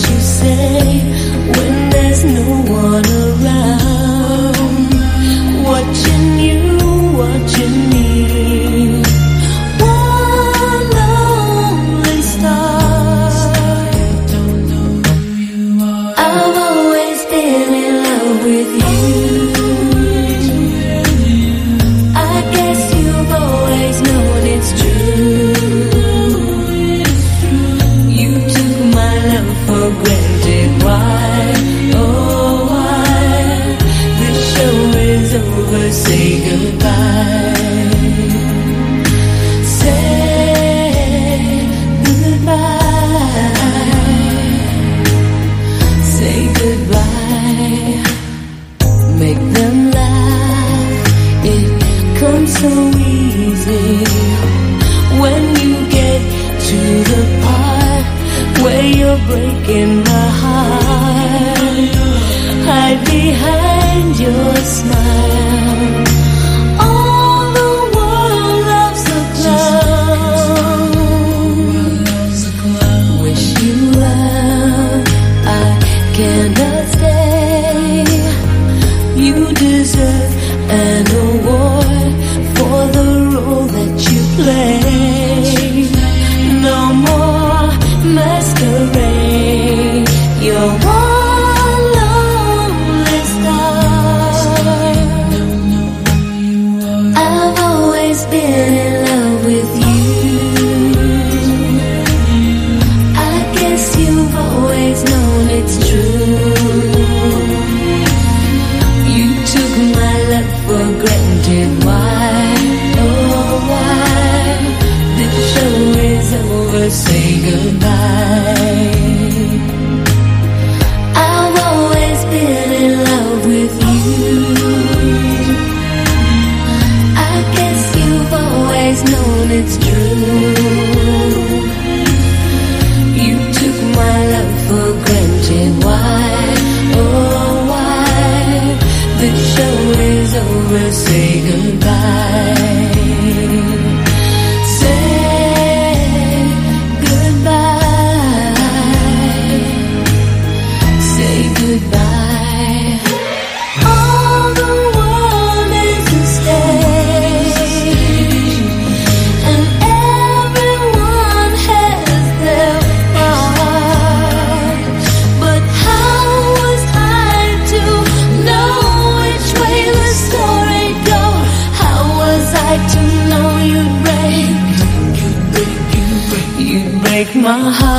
you say when there's no one around, watching you, watching me. One lonely star. Don't know who you are. I've always been in love with you. I guess you've always known it's true. You took my love for granted. Why? Oh, why? The show is over. Say goodbye. Say goodbye. Say goodbye. Make them laugh. It comes so easy when you get to the part where you're breaking my heart. Hide behind your smile. All the world loves a clown. Wish you well, I cannot stay. You deserve an award for the role that you play. No more masquerade. You're one lonely star. I've always been in love with you. I guess you've always known it's true. You took my love for granted. Why? Oh, why? The show is over. Say goodbye. I've always been in love with you. I guess you've always known it's true. You took my love for granted. Why? Oh, why? The show is over. Say goodbye. Say goodbye. Say goodbye. All the world is a stage, and everyone has their part. But how was I to know which way the story goes? How was I to know you'd break my heart?